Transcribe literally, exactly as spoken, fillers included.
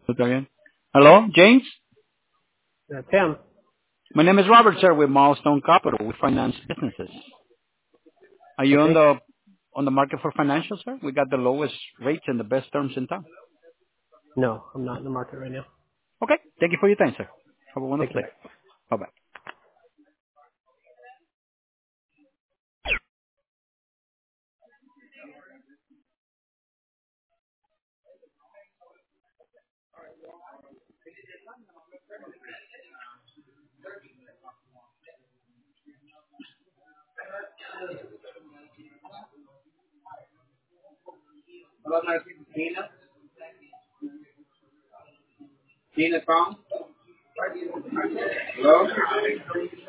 Again. Hello, James? Uh, Tim. My name is Robert, sir, with Milestone Capital. We finance businesses. Are you on Okay. the on the market for financial, sir? We got the lowest rates and the best terms in town. No, I'm not in the market right now. Okay. Thank you for your time, sir. Have a Take wonderful care. day. Bye. Bye-bye. Hello, my name is Tina. Tina Kong. Hello?